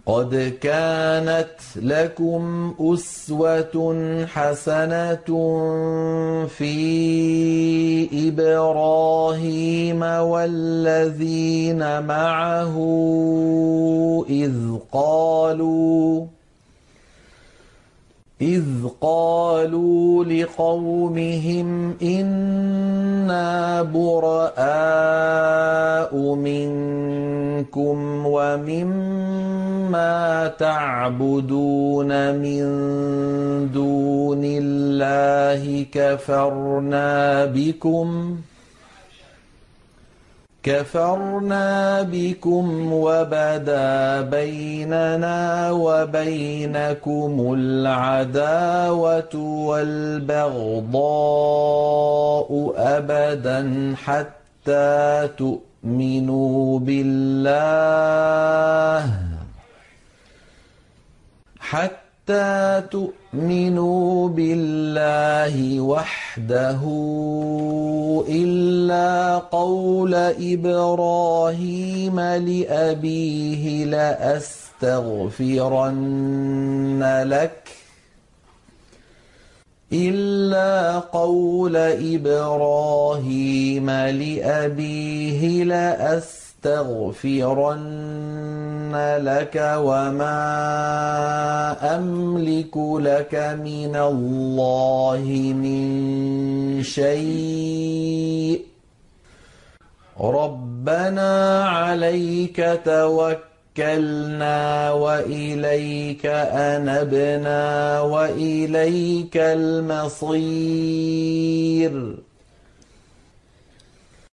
قد كانت لكم أسوة حسنة في إبراهيم والذين معه إذ قالوا لقومهم إنا براء منكم ومما تعبدون من دون الله كفرنا بكم وبدا بيننا وبينكم العداوة والبغضاء أبدا حتى تؤمنوا بالله وحده إلا قول إبراهيم لأبيه لأستغفرن لك وما أملك لك من الله من شيء ربنا عليك توكلنا وإليك أنبنا وإليك المصير